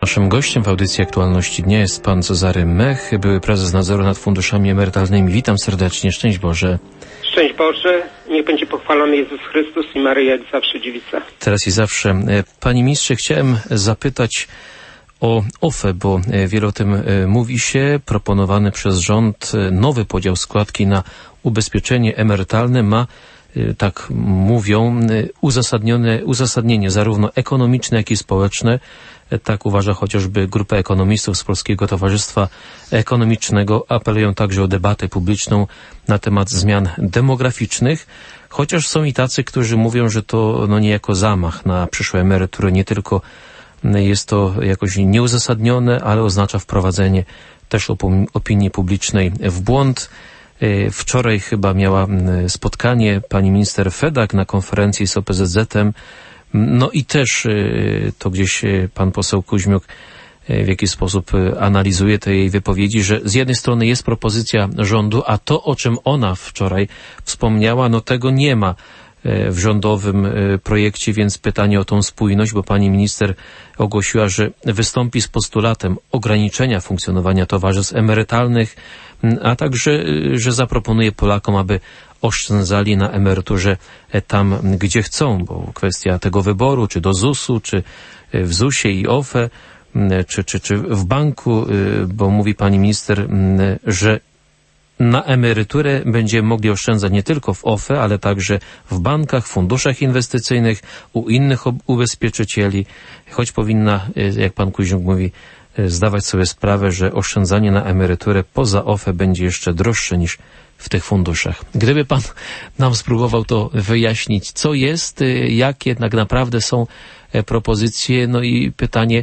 Naszym gościem w audycji Aktualności Dnia jest pan Cezary Mech, były prezes nadzoru nad funduszami emerytalnymi. Witam serdecznie, szczęść Boże. Szczęść Boże, niech będzie pochwalony Jezus Chrystus i Maryja, jak zawsze dziewica. Teraz i zawsze. Panie ministrze, chciałem zapytać o OFE, bo wiele o tym mówi się. Proponowany przez rząd nowy podział składki na ubezpieczenie emerytalne ma, tak mówią, uzasadnienie zarówno ekonomiczne, jak i społeczne. Tak uważa chociażby grupa ekonomistów z Polskiego Towarzystwa Ekonomicznego. Apelują także o debatę publiczną na temat zmian demograficznych, chociaż są i tacy, którzy mówią, że to niejako zamach na przyszłe emerytury. Nie tylko jest to jakoś nieuzasadnione, ale oznacza wprowadzenie też opinii publicznej w błąd. Wczoraj chyba miała spotkanie pani minister Fedak na konferencji z OPZZ-em. No i też to gdzieś pan poseł Kuźmiuk w jakiś sposób analizuje te jej wypowiedzi, że z jednej strony jest propozycja rządu, a to, o czym ona wczoraj wspomniała, no tego nie ma w rządowym projekcie, więc pytanie o tą spójność, bo pani minister ogłosiła, że wystąpi z postulatem ograniczenia funkcjonowania towarzystw emerytalnych, a także, że zaproponuje Polakom, aby oszczędzali na emeryturze tam, gdzie chcą, bo kwestia tego wyboru, czy do ZUS-u, czy w ZUS-ie i OFE, czy w banku, bo mówi pani minister, że na emeryturę będziemy mogli oszczędzać nie tylko w OFE, ale także w bankach, funduszach inwestycyjnych, u innych ubezpieczycieli, choć powinna, jak pan Kuźniuk mówi, zdawać sobie sprawę, że oszczędzanie na emeryturę poza OFE będzie jeszcze droższe niż w tych funduszach. Gdyby pan nam spróbował to wyjaśnić, co jest, jakie tak naprawdę są propozycje, no i pytanie,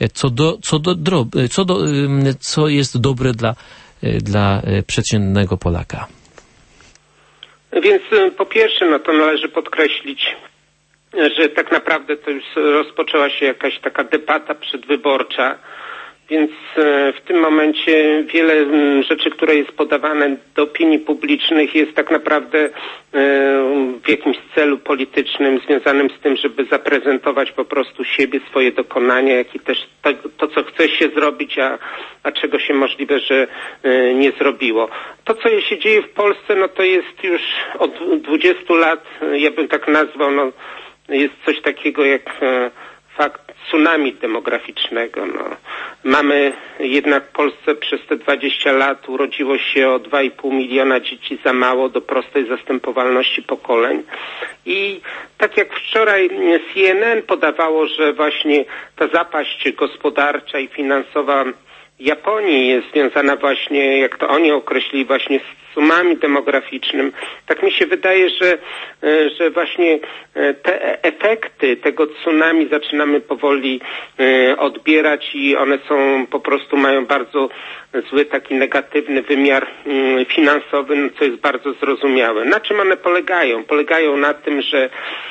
co jest dobre dla przeciętnego Polaka. Więc po pierwsze, no to należy podkreślić, że tak naprawdę to już rozpoczęła się jakaś taka debata przedwyborcza, więc w tym momencie wiele rzeczy, które jest podawane do opinii publicznych, jest tak naprawdę w jakimś celu politycznym związanym z tym, żeby zaprezentować po prostu siebie, swoje dokonania, jak i też to co chce się zrobić, a czego się możliwe, że nie zrobiło. To, co się dzieje w Polsce, no to jest już od 20 lat, ja bym tak nazwał, no jest coś takiego jak fakt tsunami demograficznego. No. Mamy jednak w Polsce przez te 20 lat urodziło się o 2,5 miliona dzieci za mało do prostej zastępowalności pokoleń. I tak jak wczoraj CNN podawało, że właśnie ta zapaść gospodarcza i finansowa Japonii jest związana właśnie, jak to oni określili, właśnie z tsunami demograficznym. Tak mi się wydaje, że właśnie te efekty tego tsunami zaczynamy powoli odbierać i one są po prostu mają bardzo zły, taki negatywny wymiar finansowy, no, co jest bardzo zrozumiałe. Na czym one polegają? Polegają na tym, że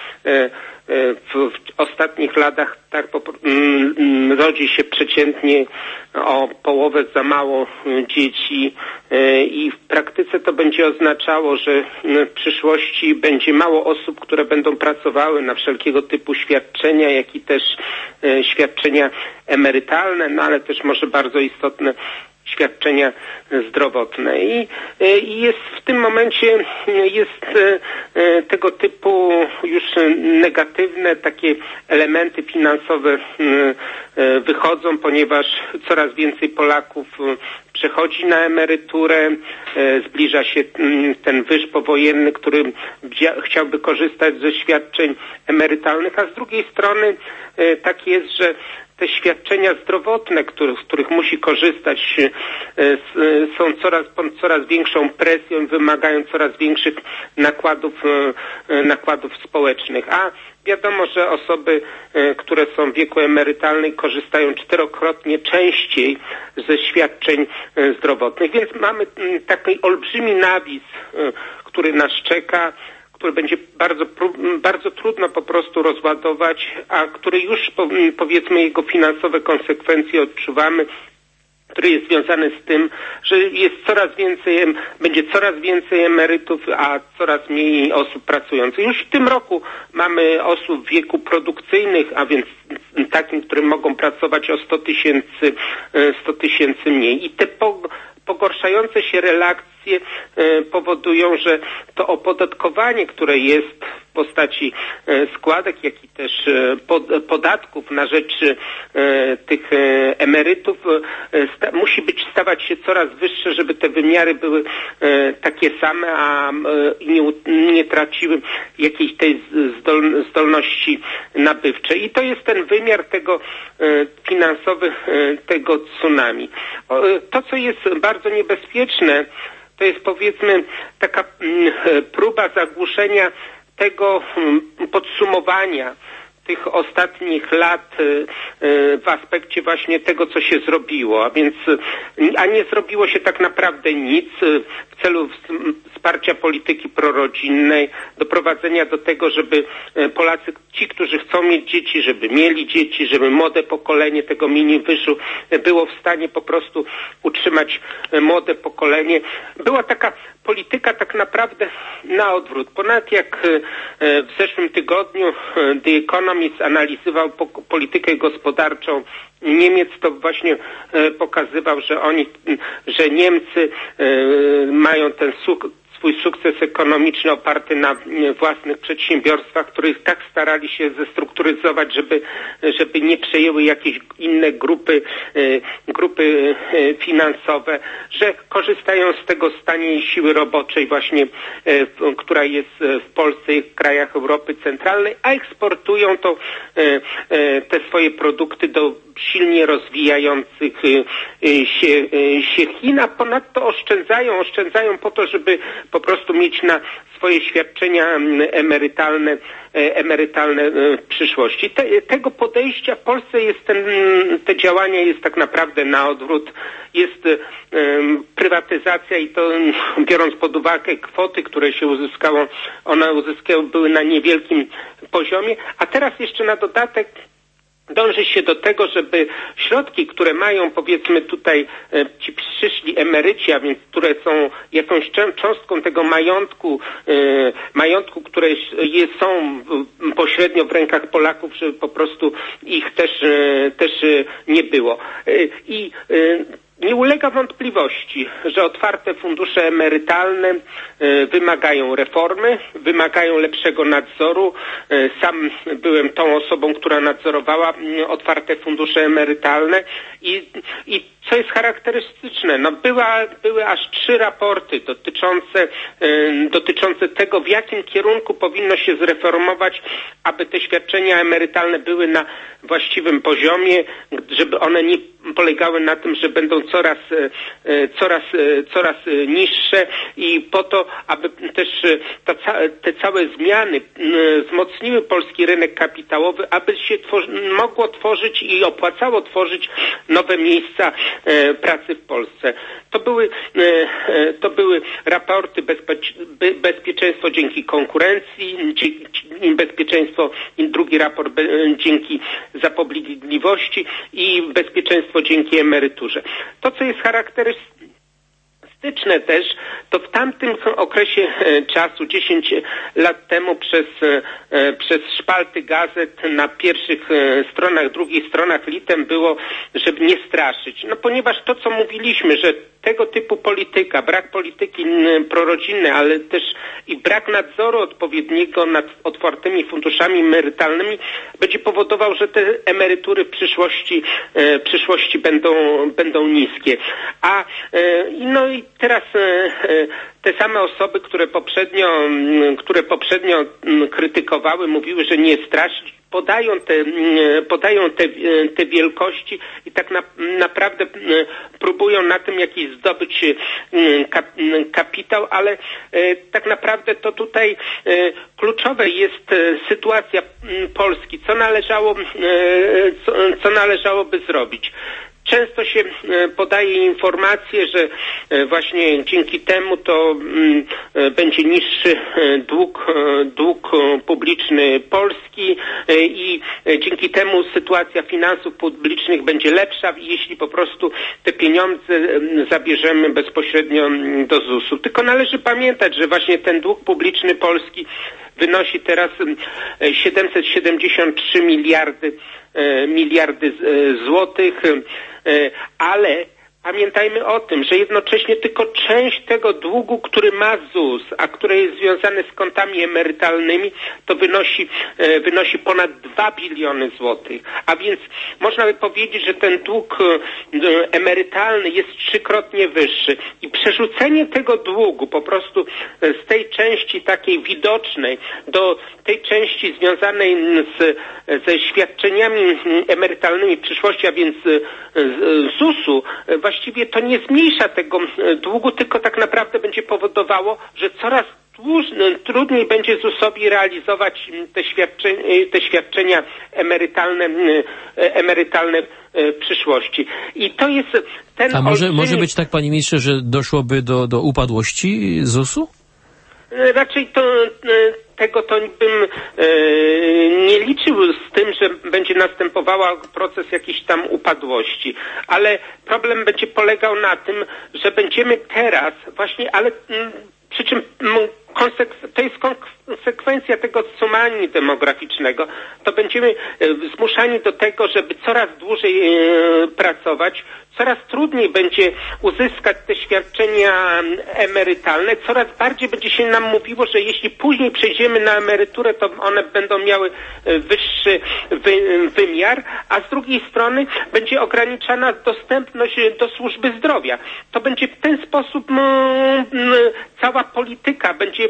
w ostatnich latach tak rodzi się przeciętnie o połowę za mało dzieci i w praktyce to będzie oznaczało, że w przyszłości będzie mało osób, które będą pracowały na wszelkiego typu świadczenia, jak i też świadczenia emerytalne, no ale też może bardzo istotne świadczenia zdrowotne. I jest w tym momencie tego typu już negatywne takie elementy finansowe wychodzą, ponieważ coraz więcej Polaków przechodzi na emeryturę, zbliża się ten wyż powojenny, który chciałby korzystać ze świadczeń emerytalnych, a z drugiej strony tak jest, że te świadczenia zdrowotne, z których musi korzystać, są coraz większą presją, wymagają coraz większych nakładów społecznych. A wiadomo, że osoby, które są w wieku emerytalnym, korzystają 4-krotnie częściej ze świadczeń zdrowotnych. Więc mamy taki olbrzymi nawis, który nas czeka, który będzie bardzo trudno po prostu rozładować, a który już powiedzmy jego finansowe konsekwencje odczuwamy który jest związany z tym, że jest będzie coraz więcej emerytów, a coraz mniej osób pracujących. Już w tym roku mamy osób w wieku produkcyjnych, a więc takim, którym mogą pracować o 100 tysięcy mniej. I te pogorszające się relacje powodują, że to opodatkowanie, które jest w postaci składek, jak i też podatków na rzecz tych emerytów musi stawać się coraz wyższe, żeby te wymiary były takie same, a nie traciły jakiejś tej zdolności nabywczej. I to jest ten wymiar tego finansowy, tego tsunami. To, co jest bardzo niebezpieczne, to jest, powiedzmy, taka próba zagłuszenia tego podsumowania tych ostatnich lat w aspekcie właśnie tego, co się zrobiło, a nie zrobiło się tak naprawdę nic w celu wsparcia polityki prorodzinnej, doprowadzenia do tego, żeby Polacy, ci, którzy chcą mieć dzieci, żeby mieli dzieci, żeby młode pokolenie tego mini-wyszu było w stanie po prostu utrzymać młode pokolenie. Była taka polityka tak naprawdę na odwrót. Ponad jak w zeszłym tygodniu The Economist analizował politykę gospodarczą Niemiec, to właśnie pokazywał, że Niemcy mają ten swój sukces ekonomiczny oparty na własnych przedsiębiorstwach, których tak starali się zestrukturyzować, żeby nie przejęły jakieś inne grupy finansowe, że korzystają z tego z taniej siły roboczej właśnie, która jest w Polsce i w krajach Europy Centralnej, a eksportują te swoje produkty do silnie rozwijających się Chin, a ponadto oszczędzają po to, żeby po prostu mieć na swoje świadczenia emerytalne w przyszłości. Tego podejścia w Polsce jest te działania jest tak naprawdę na odwrót. Jest prywatyzacja i to, biorąc pod uwagę kwoty, które się uzyskało, one były na niewielkim poziomie, a teraz jeszcze na dodatek dąży się do tego, żeby środki, które mają, powiedzmy, tutaj ci przyszli emeryci, a więc które są jakąś cząstką tego majątku, które są pośrednio w rękach Polaków, żeby po prostu ich też nie było. Nie ulega wątpliwości, że otwarte fundusze emerytalne wymagają reformy, wymagają lepszego nadzoru. Sam byłem tą osobą, która nadzorowała otwarte fundusze emerytalne i co jest charakterystyczne, były aż 3 raporty dotyczące tego, w jakim kierunku powinno się zreformować, aby te świadczenia emerytalne były na właściwym poziomie, żeby one nie polegały na tym, że będą coraz niższe i po to, aby też te całe zmiany wzmocniły polski rynek kapitałowy, aby się mogło tworzyć i opłacało tworzyć nowe miejsca pracy w Polsce. To były raporty bezpieczeństwo dzięki konkurencji, bezpieczeństwo, drugi raport dzięki zapobiegliwości i bezpieczeństwo dzięki emeryturze. To, co jest charakterystyczne też, to w tamtym okresie czasu, 10 lat temu, przez szpalty gazet na pierwszych stronach, drugich stronach litem było, żeby nie straszyć. No ponieważ to, co mówiliśmy, że tego typu polityka, brak polityki prorodzinnej, ale też i brak nadzoru odpowiedniego nad otwartymi funduszami emerytalnymi będzie powodował, że te emerytury w przyszłości będą niskie. I teraz te same osoby, które poprzednio krytykowały, mówiły, że nie straszyć, podają te wielkości i tak naprawdę próbują na tym jakiś zdobyć kapitał, ale tak naprawdę to tutaj kluczowe jest sytuacja Polski, co należałoby zrobić. często się podaje informacje, że właśnie dzięki temu to będzie niższy dług publiczny Polski i dzięki temu sytuacja finansów publicznych będzie lepsza, jeśli po prostu te pieniądze zabierzemy bezpośrednio do ZUS-u. Tylko należy pamiętać, że właśnie ten dług publiczny Polski wynosi teraz 773 miliardy złotych, ale pamiętajmy o tym, że jednocześnie tylko część tego długu, który ma ZUS, a który jest związany z kontami emerytalnymi, to wynosi ponad 2 biliony złotych. A więc można by powiedzieć, że ten dług emerytalny jest 3-krotnie wyższy. I przerzucenie tego długu po prostu z tej części takiej widocznej do tej części związanej ze świadczeniami emerytalnymi w przyszłości, a więc ZUS-u, właściwie to nie zmniejsza tego długu, tylko tak naprawdę będzie powodowało, że coraz trudniej będzie ZUS-owi realizować te świadczenia emerytalne w przyszłości. I to jest ten może być tak, panie ministrze, że doszłoby do upadłości ZUS-u? Raczej tego to bym nie liczył z tym, że będzie następowała proces jakiejś tam upadłości. Ale problem będzie polegał na tym, że będziemy teraz właśnie, ale przy czym to jest konsekwencja tego tsunami demograficznego, to będziemy zmuszani do tego, żeby coraz dłużej pracować, coraz trudniej będzie uzyskać te świadczenia emerytalne, coraz bardziej będzie się nam mówiło, że jeśli później przejdziemy na emeryturę, to one będą miały wyższy wymiar, a z drugiej strony będzie ograniczana dostępność do służby zdrowia. To będzie w ten sposób cała polityka będzie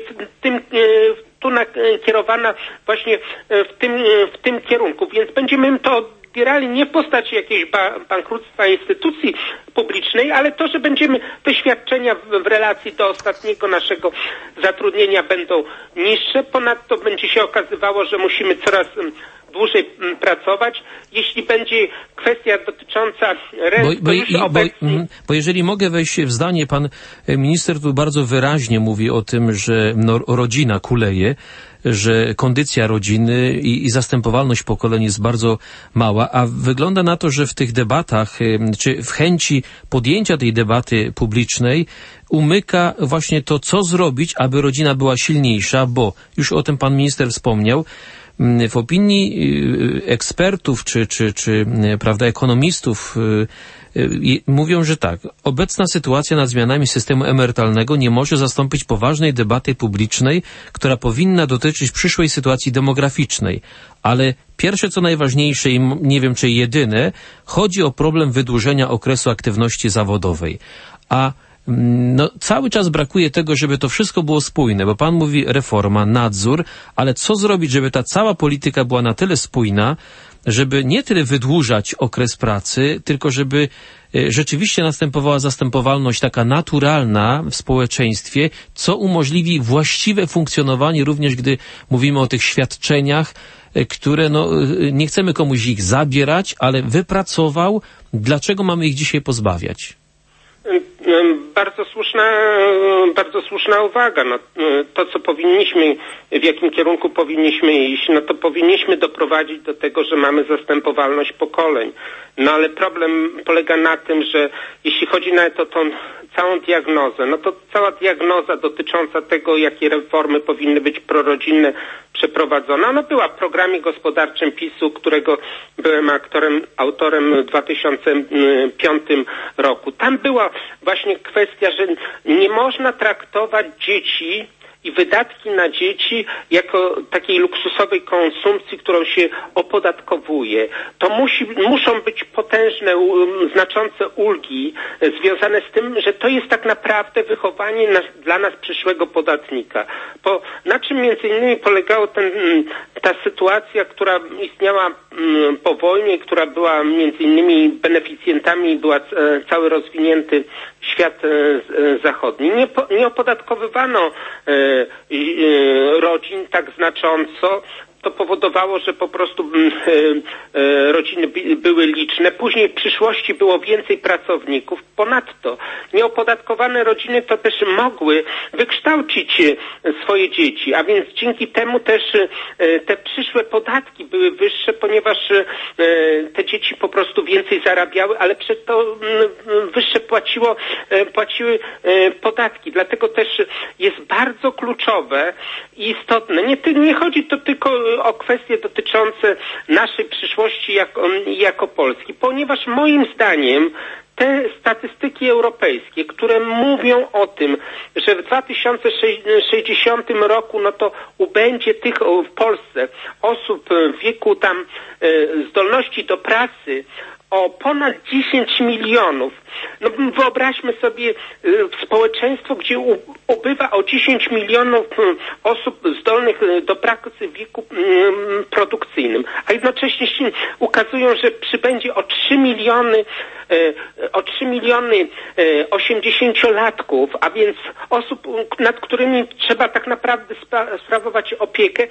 tu nakierowana właśnie w tym kierunku, więc będziemy to odbierali nie w postaci jakiegoś bankructwa instytucji publicznej, ale to, że będziemy te świadczenia w relacji do ostatniego naszego zatrudnienia będą niższe. Ponadto będzie się okazywało, że musimy coraz dłużej pracować. Jeśli będzie kwestia dotycząca rent, bo jeżeli mogę wejść w zdanie, pan minister tu bardzo wyraźnie mówi o tym, że rodzina kuleje, że kondycja rodziny i zastępowalność pokoleń jest bardzo mała, a wygląda na to, że w tych debatach, czy w chęci podjęcia tej debaty publicznej umyka właśnie to, co zrobić, aby rodzina była silniejsza, bo już o tym pan minister wspomniał, w opinii ekspertów czy prawda, ekonomistów mówią, że tak, obecna sytuacja nad zmianami systemu emerytalnego nie może zastąpić poważnej debaty publicznej, która powinna dotyczyć przyszłej sytuacji demograficznej. Ale pierwsze, co najważniejsze i nie wiem, czy jedyne, chodzi o problem wydłużenia okresu aktywności zawodowej. A cały czas brakuje tego, żeby to wszystko było spójne, bo pan mówi reforma, nadzór, ale co zrobić, żeby ta cała polityka była na tyle spójna, żeby nie tyle wydłużać okres pracy, tylko żeby rzeczywiście następowała zastępowalność taka naturalna w społeczeństwie, co umożliwi właściwe funkcjonowanie, również gdy mówimy o tych świadczeniach, które nie chcemy komuś ich zabierać, ale wypracował. Dlaczego mamy ich dzisiaj pozbawiać? Bardzo słuszna uwaga. To, co powinniśmy, w jakim kierunku powinniśmy iść, to powinniśmy doprowadzić do tego, że mamy zastępowalność pokoleń. Ale problem polega na tym, że jeśli chodzi nawet o tą całą diagnozę, to cała diagnoza dotycząca tego, jakie reformy powinny być prorodzinne przeprowadzone, ona była w programie gospodarczym PiS-u, którego byłem autorem w 2005 roku. Tam była właśnie kwestia, że nie można traktować dzieci i wydatki na dzieci jako takiej luksusowej konsumpcji, którą się opodatkowuje. To muszą być potężne, znaczące ulgi związane z tym, że to jest tak naprawdę wychowanie dla nas przyszłego podatnika. Na czym między innymi polegała ta sytuacja, która istniała po wojnie, która była między innymi beneficjentami, była cały rozwinięty świat zachodni. Nie opodatkowywano rodzin tak znacząco, to powodowało, że po prostu rodziny były liczne. Później w przyszłości było więcej pracowników. Ponadto nieopodatkowane rodziny to też mogły wykształcić swoje dzieci, a więc dzięki temu też te przyszłe podatki były wyższe, ponieważ te dzieci po prostu więcej zarabiały, ale przez to wyższe płaciły podatki. Dlatego też jest bardzo kluczowe i istotne. Nie chodzi to tylko o kwestie dotyczące naszej przyszłości jako Polski, ponieważ moim zdaniem te statystyki europejskie, które mówią o tym, że w 2060 roku to ubędzie tych w Polsce osób w wieku tam zdolności do pracy o ponad 10 milionów. Wyobraźmy sobie społeczeństwo, gdzie ubywa o 10 milionów osób zdolnych do pracy w wieku produkcyjnym, a jednocześnie się ukazują, że przybędzie o 3 miliony 80-latków, a więc osób, nad którymi trzeba tak naprawdę sprawować opiekę,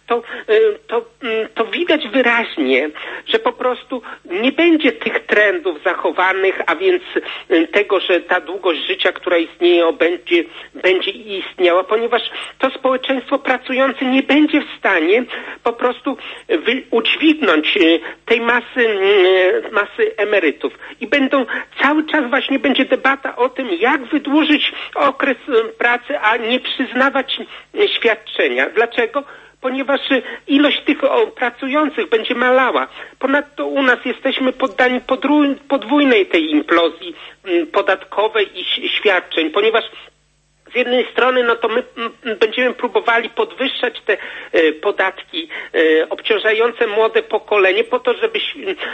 to widać wyraźnie, że po prostu nie będzie tych trendów zachowanych, a więc tego, że ta długość życia, która istnieje, będzie istniała, ponieważ to społeczeństwo pracujące nie będzie w stanie po prostu udźwignąć tej masy emerytów. I cały czas właśnie będzie debata o tym, jak wydłużyć okres pracy, a nie przyznawać świadczenia. Dlaczego? Ponieważ ilość tych pracujących będzie malała. Ponadto u nas jesteśmy poddani podwójnej tej implozji podatkowej i świadczeń, ponieważ z jednej strony to my będziemy próbowali podwyższać te podatki obciążające młode pokolenie po to, żeby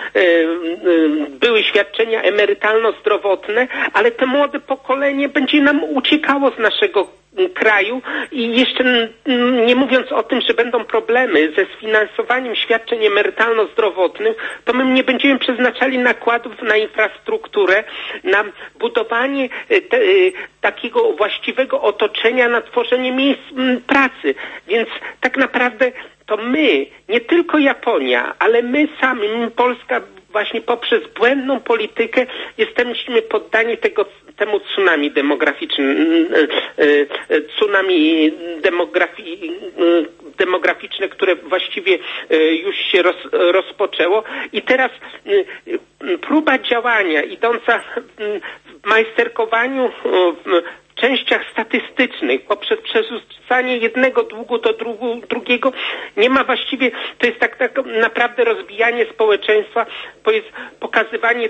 były świadczenia emerytalno-zdrowotne, ale to młode pokolenie będzie nam uciekało z naszego kraju i jeszcze nie mówiąc o tym, że będą problemy ze sfinansowaniem świadczeń emerytalno-zdrowotnych, to my nie będziemy przeznaczali nakładów na infrastrukturę, na budowanie takiego właściwego otoczenia, na tworzenie miejsc pracy. Więc tak naprawdę to my, nie tylko Japonia, ale my sami, Polska właśnie poprzez błędną politykę jesteśmy poddani temu tsunami demograficzne, które właściwie już się rozpoczęło. I teraz próba działania idąca w majsterkowaniu w częściach statystycznych poprzez przerzucanie jednego długu do drugiego nie ma właściwie, to jest tak naprawdę rozbijanie społeczeństwa, to jest pokazywanie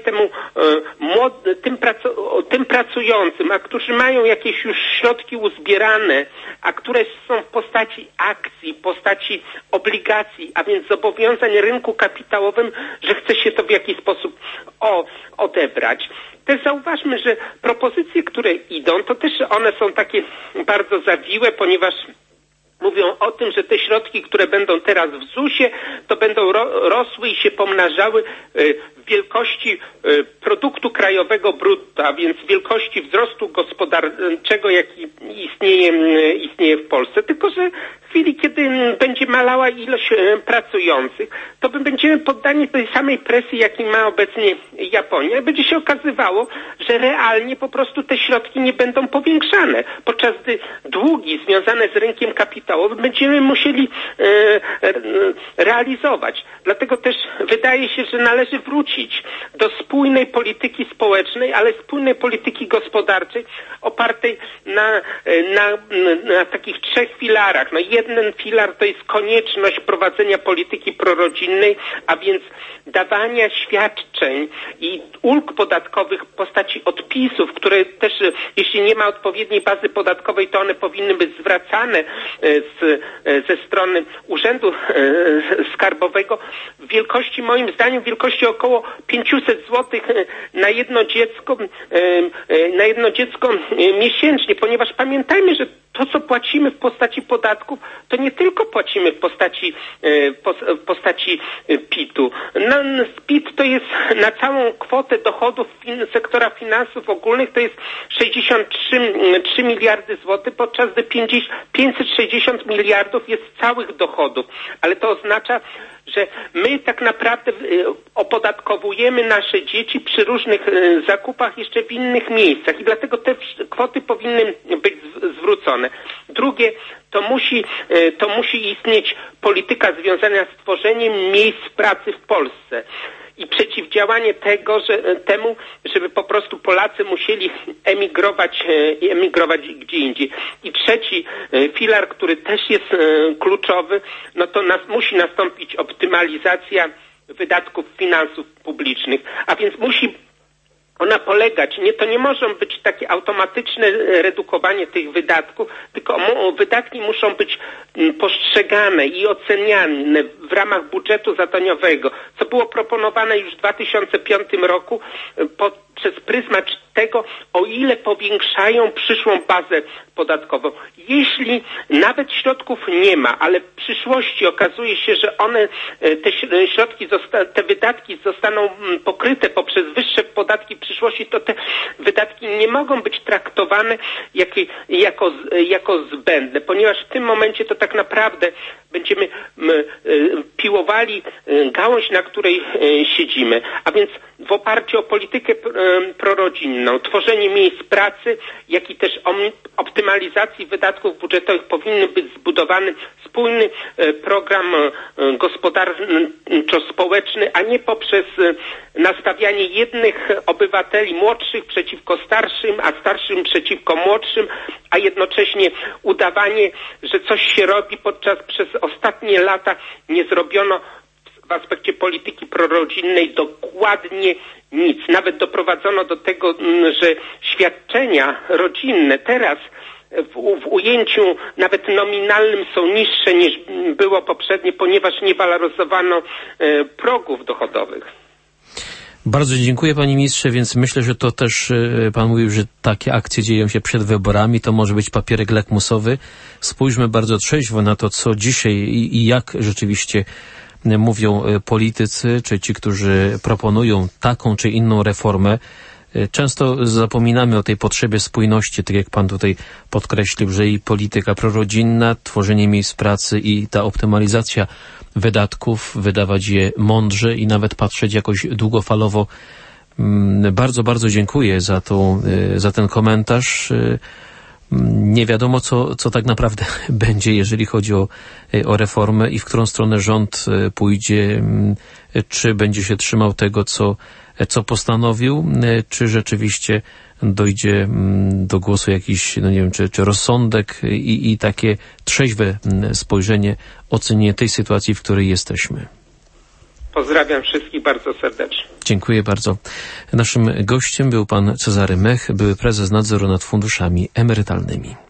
tym pracującym, a którzy mają jakieś już środki uzbierane, a które są w postaci akcji, w postaci obligacji, a więc zobowiązań rynku kapitałowym, że chce się to w jakiś sposób odebrać. Też zauważmy, że propozycje, które idą, to też one są takie bardzo zawiłe, ponieważ mówią o tym, że te środki, które będą teraz w ZUS-ie, to będą rosły i się pomnażały w wielkości produktu krajowego brutto, a więc wielkości wzrostu gospodarczego, jaki istnieje w Polsce. Tylko że w chwili, kiedy będzie malała ilość pracujących, to my będziemy poddani tej samej presji, jakiej ma obecnie Japonia. Będzie się okazywało, że realnie po prostu te środki nie będą powiększane, podczas gdy długi związane z rynkiem kapitałowym będziemy musieli realizować. Dlatego też wydaje się, że należy wrócić do spójnej polityki społecznej, ale spójnej polityki gospodarczej opartej na takich 3 filarach. Jeden filar to jest konieczność prowadzenia polityki prorodzinnej, a więc dawania świadczeń i ulg podatkowych w postaci odpisów, które też, jeśli nie ma odpowiedniej bazy podatkowej, to one powinny być zwracane ze strony Urzędu Skarbowego w wielkości, moim zdaniem, wielkości około 500 zł na jedno dziecko miesięcznie, ponieważ pamiętajmy, że to, co płacimy w postaci podatków, to nie tylko płacimy w postaci PIT-u. PIT to jest na całą kwotę dochodów sektora finansów ogólnych to jest 63 miliardy złotych, podczas gdy 560 miliardów jest całych dochodów. Ale to oznacza, że my tak naprawdę opodatkowujemy nasze dzieci przy różnych zakupach jeszcze w innych miejscach i dlatego te kwoty powinny być zwrócone. Drugie, to musi istnieć polityka związana z tworzeniem miejsc pracy w Polsce i przeciwdziałanie temu, żeby po prostu Polacy musieli emigrować gdzie indziej. I trzeci filar, który też jest kluczowy, no to musi nastąpić optymalizacja wydatków finansów publicznych, a więc musi ona polegać, to nie może być takie automatyczne redukowanie tych wydatków, tylko wydatki muszą być postrzegane i oceniane w ramach budżetu zadaniowego, co było proponowane już w 2005 roku przez pryzmat tego, o ile powiększają przyszłą bazę podatkową. Jeśli nawet środków nie ma, ale w przyszłości okazuje się, że te wydatki zostaną pokryte poprzez wyższe podatki w przyszłości, to te wydatki nie mogą być traktowane jako zbędne, ponieważ w tym momencie to tak naprawdę będziemy piłowali gałąź, na której siedzimy, a więc w oparciu o politykę prorodzinną, tworzenie miejsc pracy, jak i też optymalizacji wydatków budżetowych powinny być zbudowany spójny program gospodarczo-społeczny, a nie poprzez nastawianie jednych obywateli młodszych przeciwko starszym, a starszym przeciwko młodszym, a jednocześnie udawanie, że coś się robi, przez ostatnie lata nie zrobiono w aspekcie polityki prorodzinnej dokładnie nic. Nawet doprowadzono do tego, że świadczenia rodzinne teraz w ujęciu nawet nominalnym są niższe niż było poprzednie, ponieważ nie waloryzowano progów dochodowych. Bardzo dziękuję, panie ministrze, więc myślę, że to też pan mówił, że takie akcje dzieją się przed wyborami, to może być papierek lakmusowy. Spójrzmy bardzo trzeźwo na to, co dzisiaj i jak rzeczywiście mówią politycy, czy ci, którzy proponują taką czy inną reformę. Często zapominamy o tej potrzebie spójności, tak jak pan tutaj podkreślił, że i polityka prorodzinna, tworzenie miejsc pracy i ta optymalizacja wydatków, wydawać je mądrze i nawet patrzeć jakoś długofalowo. Bardzo, bardzo dziękuję za ten komentarz. Nie wiadomo, co tak naprawdę będzie, jeżeli chodzi o reformę i w którą stronę rząd pójdzie, czy będzie się trzymał tego, co postanowił, czy rzeczywiście dojdzie do głosu jakiś, nie wiem, czy rozsądek i takie trzeźwe spojrzenie, ocenienie tej sytuacji, w której jesteśmy. Pozdrawiam wszystkich bardzo serdecznie. Dziękuję bardzo. Naszym gościem był pan Cezary Mech, były prezes nadzoru nad funduszami emerytalnymi.